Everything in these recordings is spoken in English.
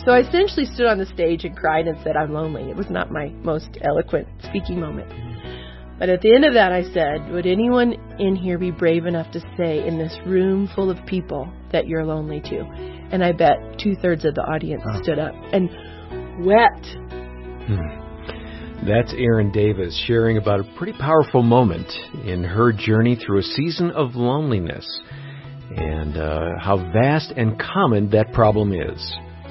So I essentially stood on the stage and cried and said, I'm lonely. It was not my most eloquent speaking moment. But at the end of that, I said, would anyone in here be brave enough to say in this room full of people that you're lonely too? And I bet 2/3 of the audience stood up and wept. That's Erin Davis sharing about a pretty powerful moment in her journey through a season of loneliness and how vast and common that problem is.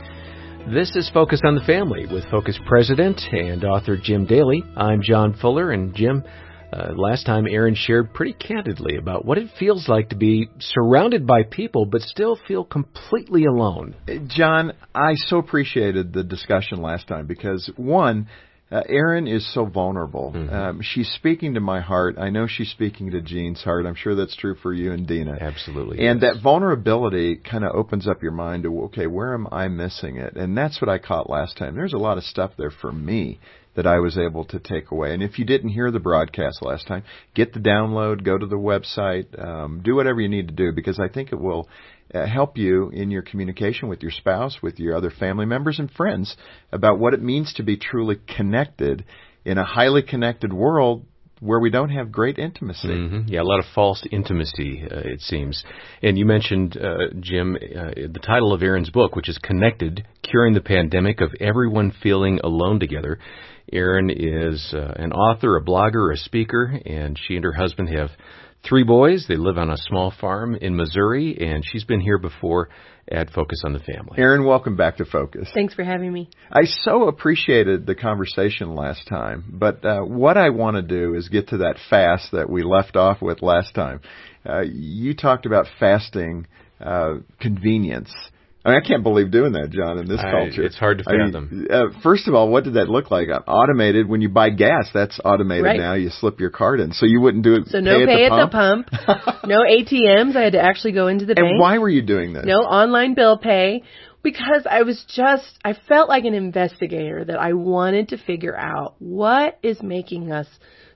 This is Focus on the Family with Focus President and author Jim Daly. I'm John Fuller, and Jim, last time Erin shared pretty candidly about what it feels like to be surrounded by people but still feel completely alone. John, I so appreciated the discussion last time because, one, Erin is so vulnerable. She's speaking to my heart. I know she's speaking to Jean's heart. I'm sure that's true for you and Dina. Absolutely. And that vulnerability kind of opens up your mind to, okay, where am I missing it? And that's what I caught last time. There's a lot of stuff there for me that I was able to take away. And if you didn't hear the broadcast last time, get the download, go to the website, do whatever you need to do, because I think it will help you in your communication with your spouse, with your other family members and friends about what it means to be truly connected in a highly connected world where we don't have great intimacy. Yeah, a lot of false intimacy, it seems. And you mentioned, Jim, the title of Erin's book, which is Connected, Curing the Pandemic of Everyone Feeling Alone Together. Erin is an author, a blogger, a speaker, and she and her husband have 3 boys. They live on a small farm in Missouri, and she's been here before at Focus on the Family. Erin, welcome back to Focus. Thanks for having me. I so appreciated the conversation last time, but what I want to do is get to that fast that we left off with last time. You talked about fasting convenience. I mean, I can't believe doing that, John, in this culture. It's hard to fathom. First of all, what did that look like? Automated, when you buy gas, that's automated now. You slip your card in. So you wouldn't do it. So no pay at the pump. No ATMs. I had to actually go into the bank. And why were you doing this? No online bill pay. Because I felt like an investigator, that I wanted to figure out what is making us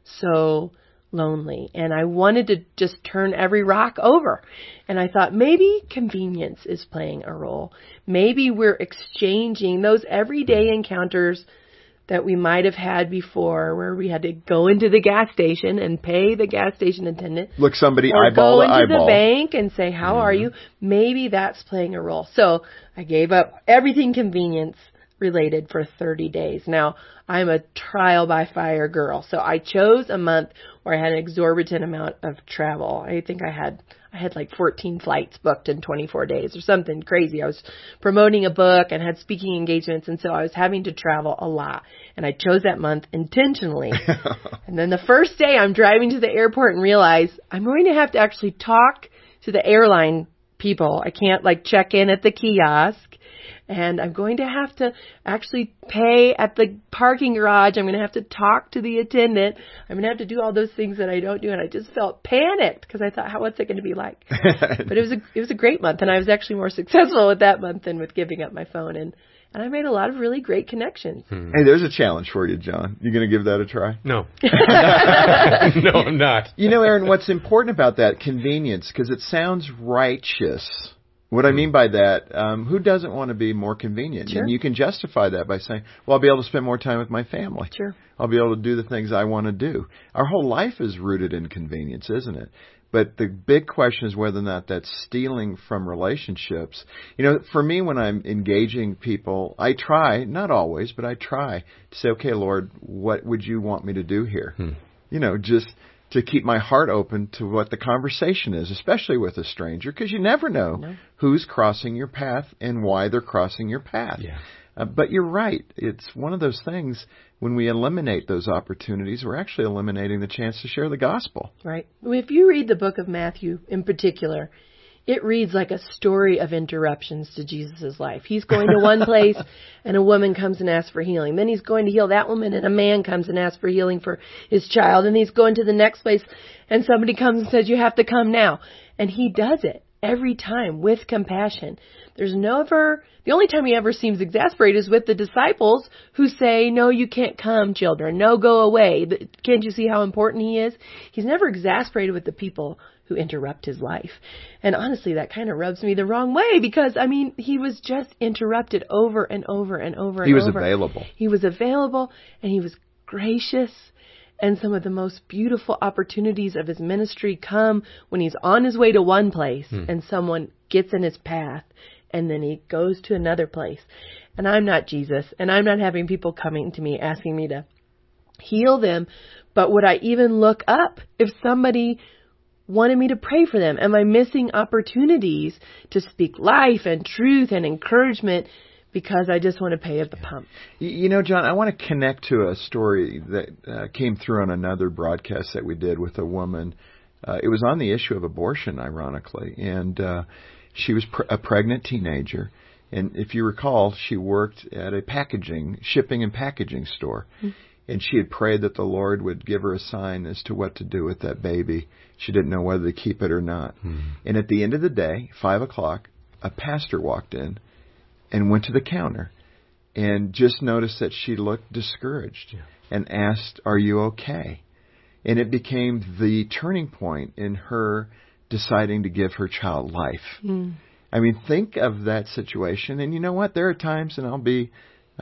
so lonely. And I wanted to just turn every rock over. And I thought maybe convenience is playing a role. Maybe we're exchanging those everyday encounters that we might have had before, where we had to go into the gas station and pay the gas station attendant. Look somebody or eyeball to eyeball. Go into the bank and say, how are you? Maybe that's playing a role. So I gave up everything convenience related for 30 days. Now, I'm a trial by fire girl. So I chose a month where I had an exorbitant amount of travel. I think I had like 14 flights booked in 24 days or something crazy. I was promoting a book and had speaking engagements, and so I was having to travel a lot. And I chose that month intentionally. And then the first day I'm driving to the airport and realize I'm going to have to actually talk to the airline people. I can't check in at the kiosk. And I'm going to have to actually pay at the parking garage. I'm going to have to talk to the attendant. I'm going to have to do all those things that I don't do. And I just felt panicked because I thought, what's it going to be like? But it was a great month. And I was actually more successful with that month than with giving up my phone. And I made a lot of really great connections. Hey, there's a challenge for you, John. You going to give that a try? No. No, I'm not. You know, Erin, what's important about that convenience, because it sounds righteous. What I mean by that, who doesn't want to be more convenient? Sure. And you can justify that by saying, well, I'll be able to spend more time with my family. Sure. I'll be able to do the things I want to do. Our whole life is rooted in convenience, isn't it? But the big question is whether or not that's stealing from relationships. You know, for me, when I'm engaging people, I try, not always, but I try to say, okay, Lord, what would you want me to do here? You know, just to keep my heart open to what the conversation is, especially with a stranger, because you never know who's crossing your path and why they're crossing your path. Yeah. But you're right. It's one of those things, when we eliminate those opportunities, we're actually eliminating the chance to share the gospel. Right. If you read the book of Matthew in particular, it reads like a story of interruptions to Jesus' life. He's going to one place and a woman comes and asks for healing. Then he's going to heal that woman and a man comes and asks for healing for his child. And he's going to the next place and somebody comes and says, you have to come now. And he does it every time with compassion. The only time he ever seems exasperated is with the disciples who say, no, you can't come, children. No, go away. Can't you see how important he is? He's never exasperated with the people who interrupt his life. And honestly, that kind of rubs me the wrong way because, I mean, he was just interrupted over and over and over and over. He was available. He was available, and he was gracious. And some of the most beautiful opportunities of his ministry come when he's on his way to one place and someone gets in his path, and then he goes to another place. And I'm not Jesus, and I'm not having people coming to me asking me to heal them. But would I even look up if somebody wanted me to pray for them? Am I missing opportunities to speak life and truth and encouragement because I just want to pay at the pump? You know, John, I want to connect to a story that came through on another broadcast that we did with a woman. It was on the issue of abortion, ironically, and she was a pregnant teenager. And if you recall, she worked at a shipping and packaging store. Mm-hmm. And she had prayed that the Lord would give her a sign as to what to do with that baby. She didn't know whether to keep it or not. Mm-hmm. And at the end of the day, 5 o'clock, a pastor walked in and went to the counter and just noticed that she looked discouraged and asked, "Are you okay?" And it became the turning point in her deciding to give her child life. Mm. I mean, think of that situation. And you know what? There are times, and I'll be,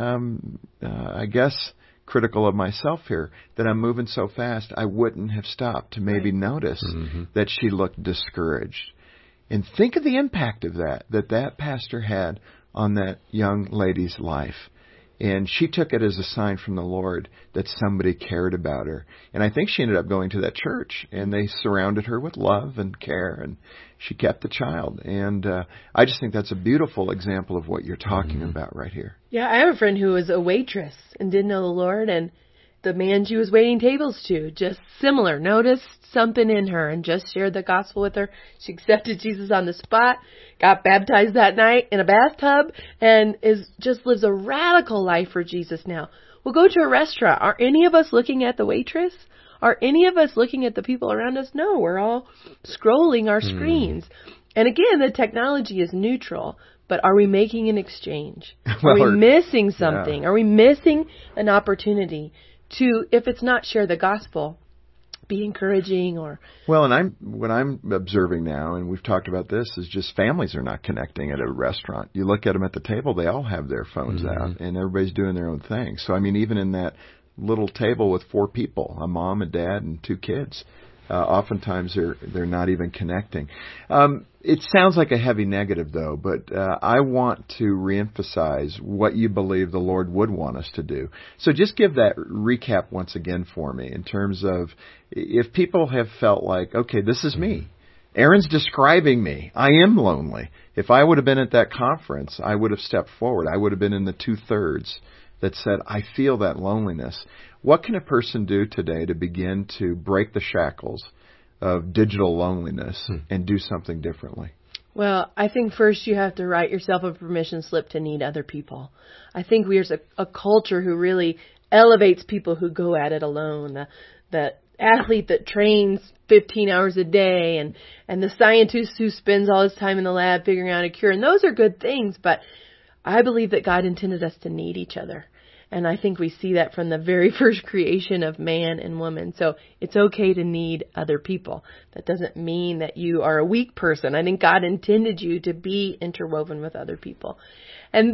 I guess, critical of myself here, that I'm moving so fast, I wouldn't have stopped to maybe notice that she looked discouraged. And think of the impact of that pastor had on that young lady's life. And she took it as a sign from the Lord that somebody cared about her. And I think she ended up going to that church, and they surrounded her with love and care, and she kept the child. And I just think that's a beautiful example of what you're talking about right here. Yeah, I have a friend who was a waitress and didn't know the Lord, and the man she was waiting tables to, just similar, noticed something in her and just shared the gospel with her. She accepted Jesus on the spot, got baptized that night in a bathtub, and just lives a radical life for Jesus now. We'll go to a restaurant. Are any of us looking at the waitress? Are any of us looking at the people around us? No, we're all scrolling our screens. And again, the technology is neutral, but are we making an exchange? Are we missing something? Yeah. Are we missing an opportunity to, if it's not share the gospel, be encouraging or... Well, and what I'm observing now, and we've talked about this, is just families are not connecting at a restaurant. You look at them at the table, they all have their phones out, and everybody's doing their own thing. So, I mean, even in that little table with 4 people, a mom, a dad, and 2 kids, oftentimes they're not even connecting. It sounds like a heavy negative, though, but I want to reemphasize what you believe the Lord would want us to do. So just give that recap once again for me in terms of if people have felt like, okay, this is me. Aaron's describing me. I am lonely. If I would have been at that conference, I would have stepped forward. I would have been in the 2/3 that said, I feel that loneliness. What can a person do today to begin to break the shackles of digital loneliness and do something differently? Well, I think first you have to write yourself a permission slip to need other people. I think we're a culture who really elevates people who go at it alone. The athlete that trains 15 hours a day and the scientist who spends all his time in the lab figuring out a cure. And those are good things, but I believe that God intended us to need each other. And I think we see that from the very first creation of man and woman. So it's okay to need other people. That doesn't mean that you are a weak person. I think God intended you to be interwoven with other people. And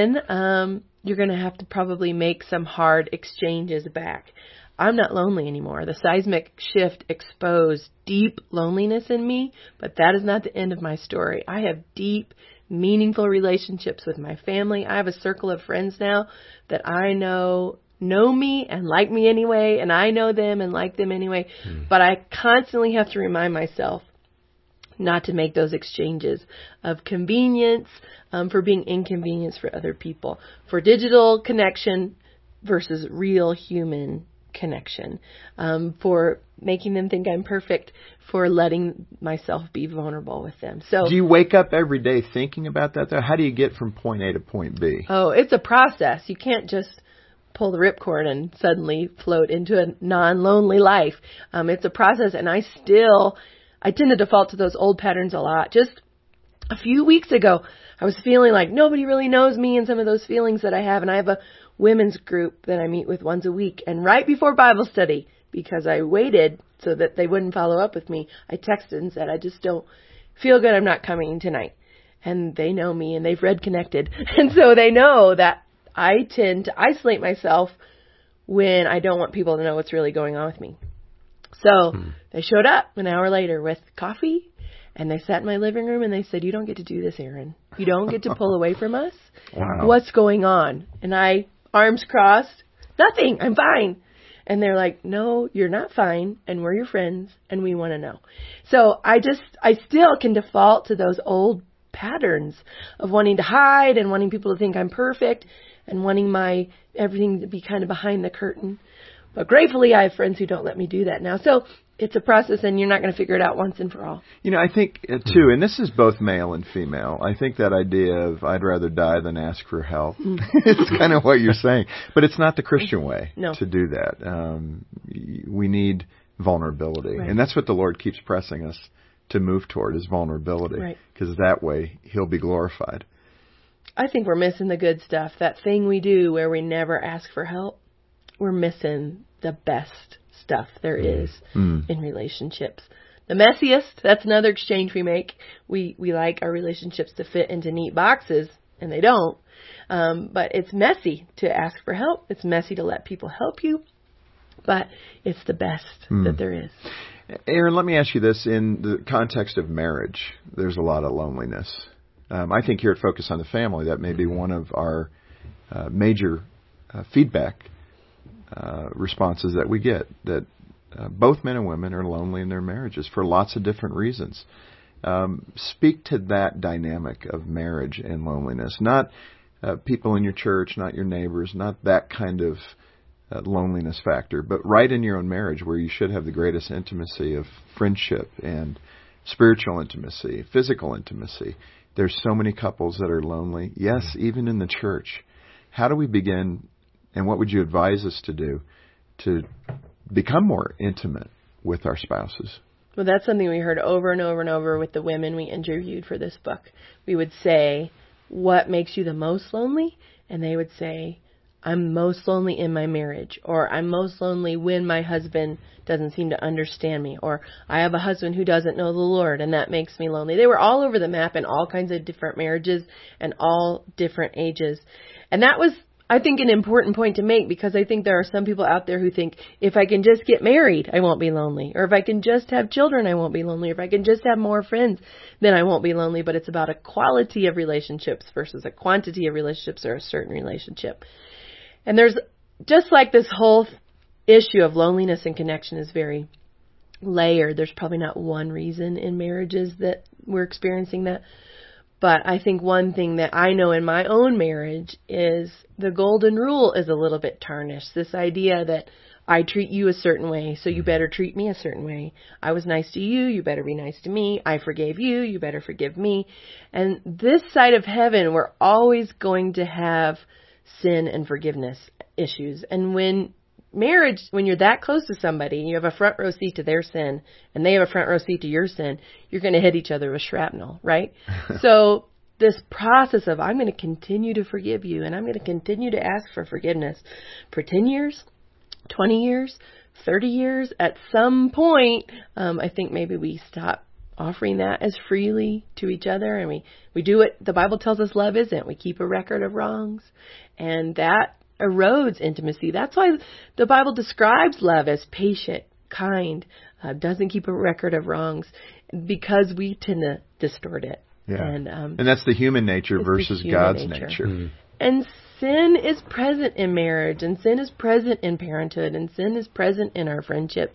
then you're going to have to probably make some hard exchanges back. I'm not lonely anymore. The seismic shift exposed deep loneliness in me, but that is not the end of my story. I have deep, meaningful relationships with my family. I have a circle of friends now that I know me and like me anyway, and I know them and like them anyway. But I constantly have to remind myself not to make those exchanges of convenience for being inconvenienced for other people, for digital connection versus real human connection, for making them think I'm perfect, for letting myself be vulnerable with them. So, do you wake up every day thinking about that, though? How do you get from point A to point B? Oh, it's a process. You can't just pull the ripcord and suddenly float into a non-lonely life. It's a process, and I tend to default to those old patterns a lot. Just a few weeks ago, I was feeling like nobody really knows me and some of those feelings that I have, and I have a women's group that I meet with once a week. And right before Bible study, because I waited so that they wouldn't follow up with me. I texted and said, I just don't feel good. I'm not coming tonight. And they know me and they've read Connected. And so they know that I tend to isolate myself when I don't want people to know what's really going on with me. So they showed up an hour later with coffee, and they sat in my living room and they said, you don't get to do this, Erin. You don't get to pull away from us. Wow. What's going on? And I, arms crossed, nothing, I'm fine. And they're like, no, you're not fine, and we're your friends, and we want to know. So I still can default to those old patterns of wanting to hide and wanting people to think I'm perfect and wanting my everything to be kind of behind the curtain. But gratefully, I have friends who don't let me do that now. So it's a process, and you're not going to figure it out once and for all. You know, I think, too, and this is both male and female, I think that idea of I'd rather die than ask for help, it's kind of what you're saying. But it's not the Christian way to do that. We need vulnerability. Right. And that's what the Lord keeps pressing us to move toward, is vulnerability. Because that way, He'll be glorified. I think we're missing the good stuff. That thing we do where we never ask for help, we're missing the best stuff there is in relationships. The messiest, that's another exchange we make. We like our relationships to fit into neat boxes, and they don't. But it's messy to ask for help. It's messy to let people help you. But it's the best that there is. Erin, let me ask you this. In the context of marriage, there's a lot of loneliness. I think here at Focus on the Family, that may be one of our major feedback responses that we get, that both men and women are lonely in their marriages for lots of different reasons. Speak to that dynamic of marriage and loneliness. Not people in your church, not your neighbors, not that kind of loneliness factor, but right in your own marriage where you should have the greatest intimacy of friendship and spiritual intimacy, physical intimacy. There's so many couples that are lonely. Yes, even in the church. How do we begin, and what would you advise us to do to become more intimate with our spouses? Well, that's something we heard over and over and over with the women we interviewed for this book. We would say, what makes you the most lonely? And they would say, I'm most lonely in my marriage, or I'm most lonely when my husband doesn't seem to understand me, or I have a husband who doesn't know the Lord, and that makes me lonely. They were all over the map in all kinds of different marriages and all different ages. And that was, I think, an important point to make, because I think there are some people out there who think, if I can just get married, I won't be lonely. Or if I can just have children, I won't be lonely. Or if I can just have more friends, then I won't be lonely. But it's about a quality of relationships versus a quantity of relationships or a certain relationship. And there's, just like this whole issue of loneliness and connection is very layered. There's probably not one reason in marriages that we're experiencing that. But I think one thing that I know in my own marriage is the golden rule is a little bit tarnished. This idea that I treat you a certain way, so you better treat me a certain way. I was nice to you, you better be nice to me. I forgave you, you better forgive me. And this side of heaven, we're always going to have sin and forgiveness issues. And when you're that close to somebody and you have a front row seat to their sin and they have a front row seat to your sin, you're going to hit each other with shrapnel, right? So this process of I'm going to continue to forgive you and I'm going to continue to ask for forgiveness for 10 years, 20 years, 30 years, at some point, I think maybe we stop offering that as freely to each other, and we do what the Bible tells us love isn't. We keep a record of wrongs, and that erodes intimacy. That's why the Bible describes love as patient, kind, doesn't keep a record of wrongs, because we tend to distort it. Yeah. And that's the human nature versus God's nature. Mm-hmm. And sin is present in marriage, and sin is present in parenthood, and sin is present in our friendships.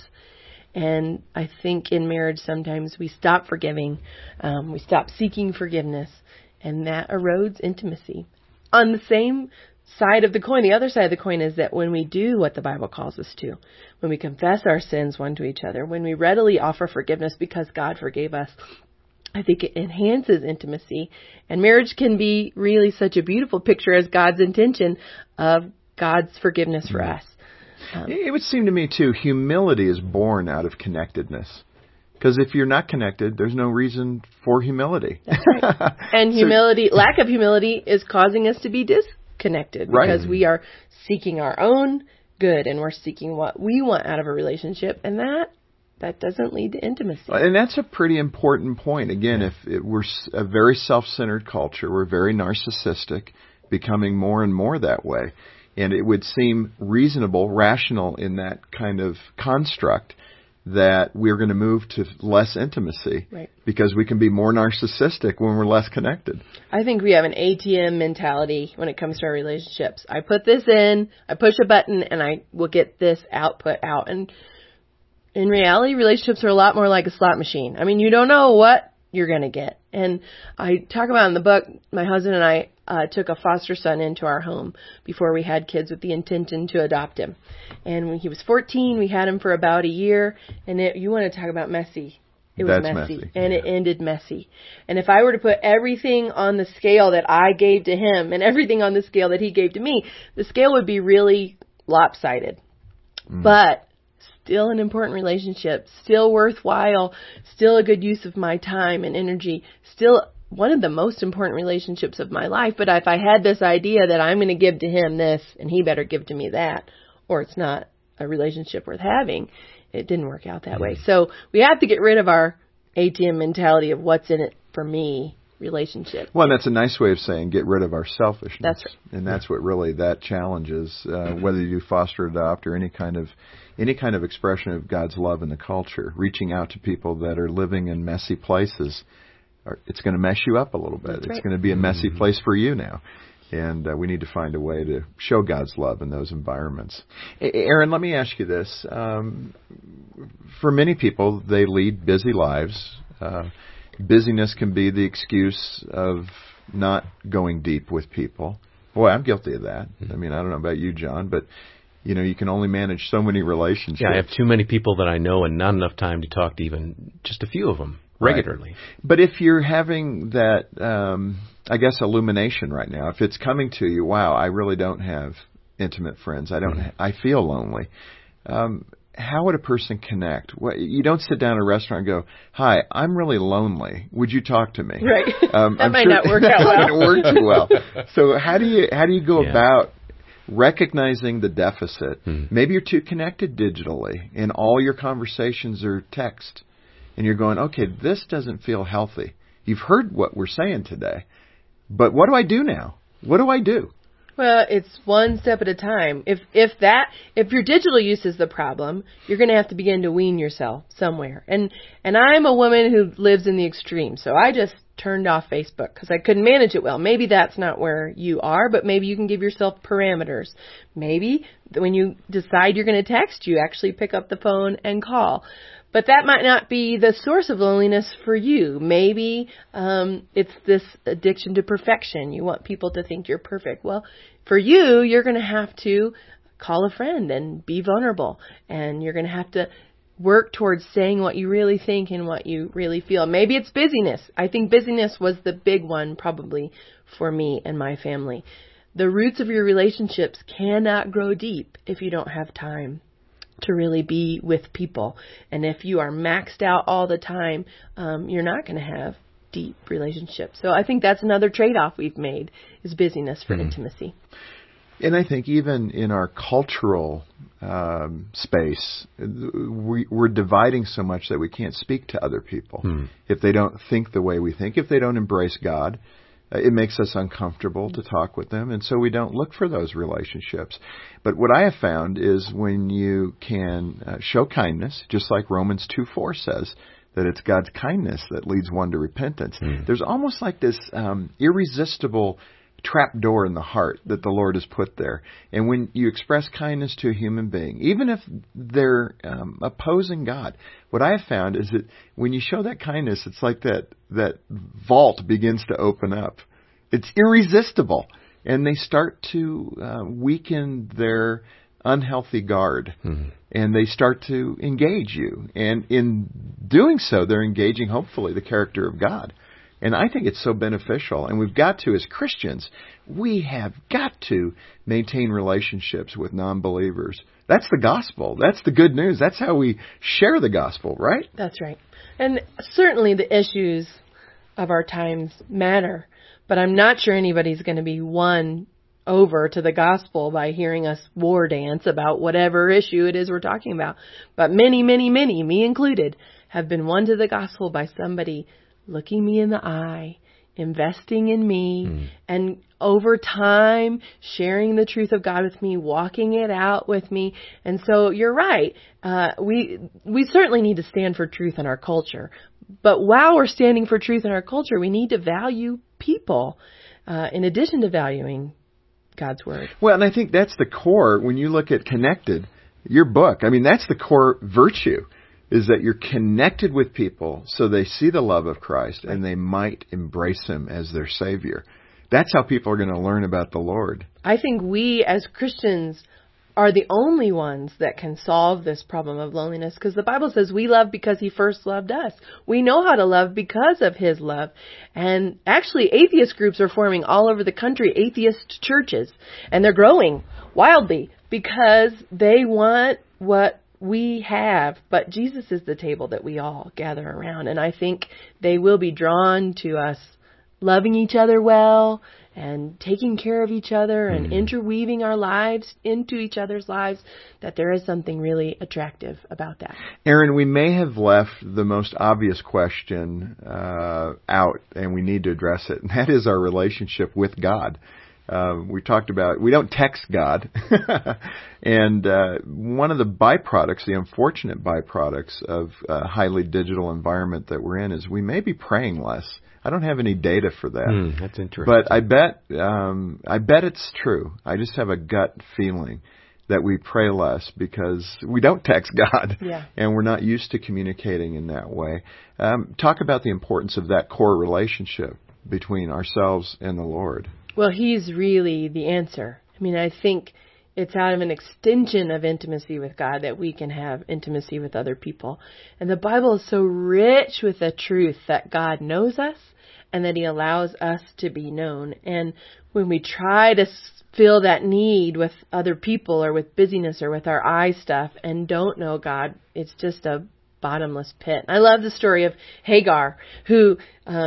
And I think in marriage sometimes we stop forgiving, we stop seeking forgiveness, and that erodes intimacy. On the same side of the coin, the other side of the coin is that when we do what the Bible calls us to, when we confess our sins one to each other, when we readily offer forgiveness because God forgave us, I think it enhances intimacy. And marriage can be really such a beautiful picture as God's intention of God's forgiveness for us. It would seem to me, too, humility is born out of connectedness. Because if you're not connected, there's no reason for humility. That's right. And humility, lack of humility, is causing us to be disconnected. Because we are seeking our own good and we're seeking what we want out of a relationship, and that doesn't lead to intimacy. And that's a pretty important point. Again, if we're a very self-centered culture, we're very narcissistic, becoming more and more that way. And it would seem reasonable, rational in that kind of construct that we're going to move to less intimacy, right, because we can be more narcissistic when we're less connected. I think we have an ATM mentality when it comes to our relationships. I put this in, I push a button, and I will get this output out. And in reality, relationships are a lot more like a slot machine. I mean, you don't know what you're going to get. And I talk about in the book, my husband and I took a foster son into our home before we had kids with the intention to adopt him. And when he was 14, we had him for about a year. And you want to talk about messy. It was messy. And it ended messy. And if I were to put everything on the scale that I gave to him and everything on the scale that he gave to me, the scale would be really lopsided. But still an important relationship, still worthwhile, still a good use of my time and energy, still one of the most important relationships of my life. But if I had this idea that I'm going to give to him this and he better give to me that, or it's not a relationship worth having, it didn't work out that way. So we have to get rid of our ATM mentality of what's in it for me relationship. Well, that's a nice way of saying get rid of our selfishness. That's right. And that's what really that challenges, whether you do foster, adopt, or any kind of expression of God's love in the culture, reaching out to people that are living in messy places. It's going to mess you up a little bit. That's right. It's going to be a messy place for you now. And we need to find a way to show God's love in those environments. Aaron, let me ask you this. For many people, they lead busy lives. Busyness can be the excuse of not going deep with people. Boy, I'm guilty of that. I mean, I don't know about you, John, but you can only manage so many relationships. Yeah, I have too many people that I know and not enough time to talk to even just a few of them regularly. Right. But if you're having that, I guess, illumination right now, if it's coming to you, wow, I really don't have intimate friends. I feel lonely. How would a person connect? You don't sit down at a restaurant and go, "Hi, I'm really lonely. Would you talk to me?" Right. That might sure not work out well. That might work too well. So how do you go about recognizing the deficit? Maybe you're too connected digitally, and all your conversations are text, and you're going, "Okay, this doesn't feel healthy." You've heard what we're saying today, but what do I do now? What do I do? Well, it's one step at a time. If your digital use is the problem, you're going to have to begin to wean yourself somewhere. And I'm a woman who lives in the extreme, so I just turned off Facebook because I couldn't manage it well. Maybe that's not where you are, but maybe you can give yourself parameters. Maybe when you decide you're going to text, you actually pick up the phone and call. But that might not be the source of loneliness for you. Maybe it's this addiction to perfection. You want people to think you're perfect. Well, for you, you're going to have to call a friend and be vulnerable. And you're going to have to work towards saying what you really think and what you really feel. Maybe it's busyness. I think busyness was the big one probably for me and my family. The roots of your relationships cannot grow deep if you don't have time to really be with people. And if you are maxed out all the time, you're not going to have deep relationships. So I think that's another trade-off we've made is busyness for intimacy. And I think even in our cultural space, we're dividing so much that we can't speak to other people. If they don't think the way we think, if they don't embrace God, it makes us uncomfortable to talk with them, and so we don't look for those relationships. But what I have found is when you can show kindness, just like Romans 2:4 says, that it's God's kindness that leads one to repentance. There's almost like this irresistible trap door in the heart that the Lord has put there. And when you express kindness to a human being, even if they're opposing God, what I have found is that when you show that kindness, it's like that vault begins to open up. It's irresistible. And they start to weaken their unhealthy guard. And they start to engage you. And in doing so, they're engaging, hopefully, the character of God. And I think it's so beneficial. And we've got to, as Christians, we have got to maintain relationships with non-believers. That's the gospel. That's the good news. That's how we share the gospel, right? That's right. And certainly the issues of our times matter. But I'm not sure anybody's going to be won over to the gospel by hearing us war dance about whatever issue it is we're talking about. But many, many, many, me included, have been won to the gospel by somebody looking me in the eye, investing in me, and over time sharing the truth of God with me, walking it out with me. And so you're right. We certainly need to stand for truth in our culture. But while we're standing for truth in our culture, we need to value people in addition to valuing God's Word. Well, and I think that's the core. When you look at Connected, your book, I mean, that's the core virtue, is that you're connected with people so they see the love of Christ and they might embrace Him as their Savior. That's how people are going to learn about the Lord. I think we as Christians are the only ones that can solve this problem of loneliness, because the Bible says we love because He first loved us. We know how to love because of His love. And actually, atheist groups are forming all over the country, atheist churches, and they're growing wildly because they want what we have, but Jesus is the table that we all gather around. And I think they will be drawn to us loving each other well and taking care of each other and interweaving our lives into each other's lives, that there is something really attractive about that. Aaron, we may have left the most obvious question out, and we need to address it, and that is our relationship with God. We talked about, we don't text God. And one of the byproducts, the unfortunate byproducts of a highly digital environment that we're in, is we may be praying less. I don't have any data for that. That's interesting. But I bet it's true. I just have a gut feeling that we pray less because we don't text God. Yeah. And we're not used to communicating in that way. Talk about the importance of that core relationship between ourselves and the Lord. Well, He's really the answer. I mean, I think it's out of an extension of intimacy with God that we can have intimacy with other people. And the Bible is so rich with the truth that God knows us and that He allows us to be known. And when we try to fill that need with other people or with busyness or with our eye stuff and don't know God, it's just a bottomless pit. I love the story of Hagar, who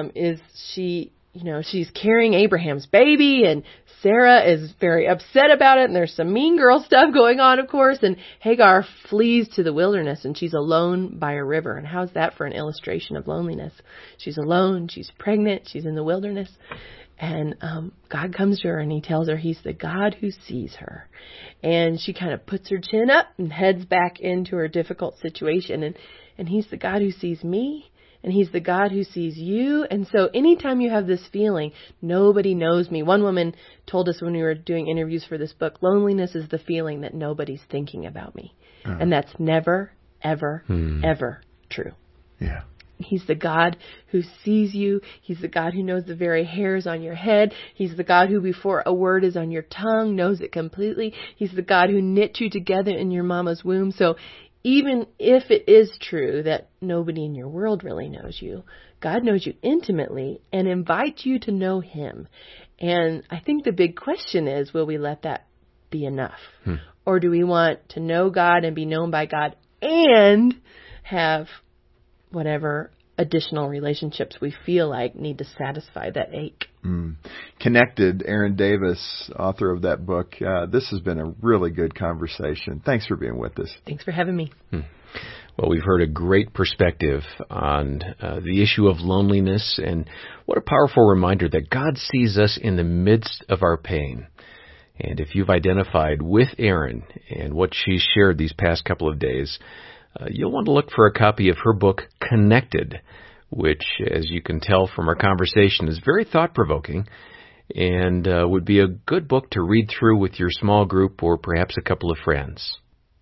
she's carrying Abraham's baby, and Sarah is very upset about it, and there's some mean girl stuff going on, of course, and Hagar flees to the wilderness, and she's alone by a river. And how's that for an illustration of loneliness? She's alone, she's pregnant, she's in the wilderness, and God comes to her, and He tells her He's the God who sees her. And she kind of puts her chin up and heads back into her difficult situation, and He's the God who sees me, and He's the God who sees you. And so anytime you have this feeling, nobody knows me. One woman told us when we were doing interviews for this book, loneliness is the feeling that nobody's thinking about me. And that's never, ever, ever true. Yeah. He's the God who sees you. He's the God who knows the very hairs on your head. He's the God who, before a word is on your tongue, knows it completely. He's the God who knit you together in your mama's womb. So even if it is true that nobody in your world really knows you, God knows you intimately and invites you to know Him. And I think the big question is, will we let that be enough? Or do we want to know God and be known by God and have whatever additional relationships we feel like need to satisfy that ache? Connected, Aaron Davis, author of that book. This has been a really good conversation. Thanks for being with us. Thanks for having me. Well, we've heard a great perspective on the issue of loneliness, and what a powerful reminder that God sees us in the midst of our pain. And if you've identified with Aaron and what she's shared these past couple of days, you'll want to look for a copy of her book, Connected, which, as you can tell from our conversation, is very thought-provoking and would be a good book to read through with your small group or perhaps a couple of friends.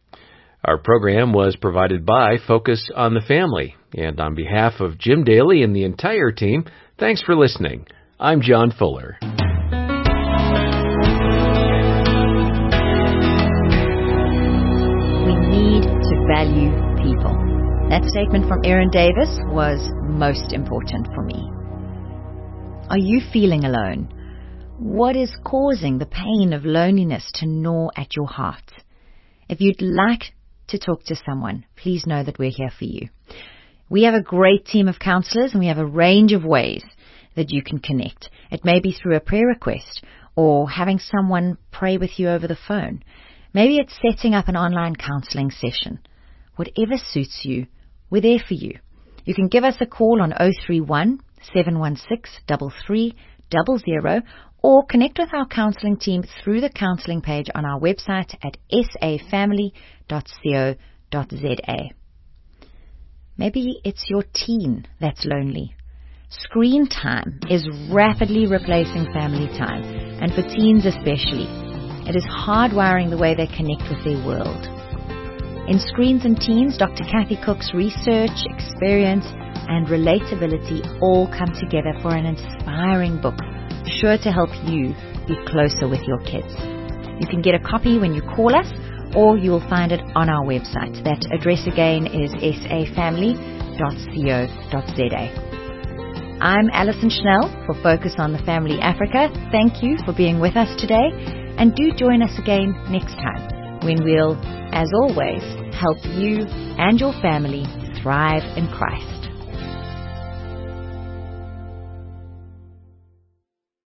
Our program was provided by Focus on the Family, and on behalf of Jim Daly and the entire team, thanks for listening. I'm John Fuller. We need to value people. That statement from Aaron Davis was most important for me. Are you feeling alone? What is causing the pain of loneliness to gnaw at your heart? If you'd like to talk to someone, please know that we're here for you. We have a great team of counselors, and we have a range of ways that you can connect. It may be through a prayer request, or having someone pray with you over the phone. Maybe it's setting up an online counseling session. Whatever suits you, we're there for you. You can give us a call on 031 716 3300 or connect with our counseling team through the counseling page on our website at safamily.co.za. Maybe it's your teen that's lonely. Screen time is rapidly replacing family time, and for teens especially. It is hardwiring the way they connect with their world. In Screens and Teens, Dr. Kathy Cook's research, experience, and relatability all come together for an inspiring book, sure to help you be closer with your kids. You can get a copy when you call us, or you will find it on our website. That address again is safamily.co.za. I'm Alison Schnell for Focus on the Family Africa. Thank you for being with us today, and do join us again next time when we'll, as always, help you and your family thrive in Christ.